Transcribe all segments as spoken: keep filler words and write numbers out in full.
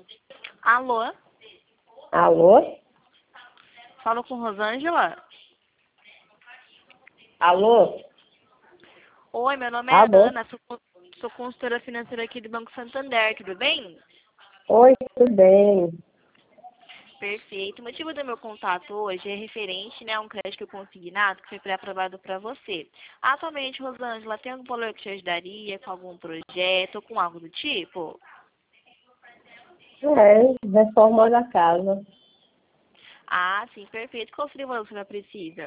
Alô? Alô? Falo com Rosângela? Alô? Oi, meu nome é Alô? Ana, sou, sou consultora financeira aqui do Banco Santander, tudo bem? Oi, tudo bem? Perfeito. O motivo do meu contato hoje é referente, né, a um crédito consignado que foi pré-aprovado para você. Atualmente, Rosângela, tem algum valor que te ajudaria com algum projeto ou com algo do tipo? É, reforma da casa. Ah, sim, perfeito. Qual seria o valor que você precisa?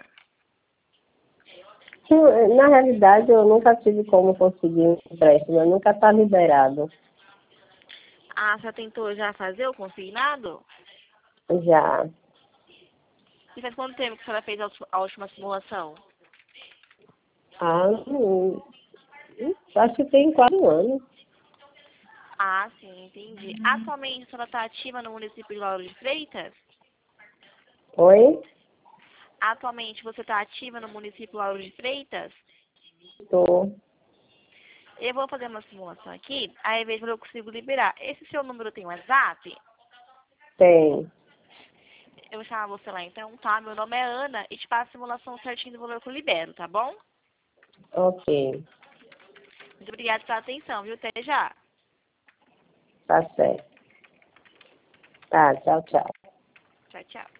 Sim, na realidade, eu nunca tive como conseguir um empréstimo, eu nunca está liberado. Ah, você tentou já fazer o consignado? Já. E faz quanto tempo que a senhora fez a a última simulação? Ah, hum, acho que tem quase um ano. Ah, sim, entendi. Atualmente, a senhora está ativa no município de Lauro de Freitas? Oi? Atualmente, você está ativa no município de Lauro de Freitas? Estou. Eu vou fazer uma simulação aqui, aí vejo se eu consigo liberar. Esse seu número tem WhatsApp? Tem. Eu vou chamar você lá então, tá? Meu nome é Ana e te passo a simulação certinho do valor que eu libero, tá bom? Ok. Muito obrigada pela atenção, viu? Até já. Tá certo. Tá, tchau, tchau. Tchau, tchau.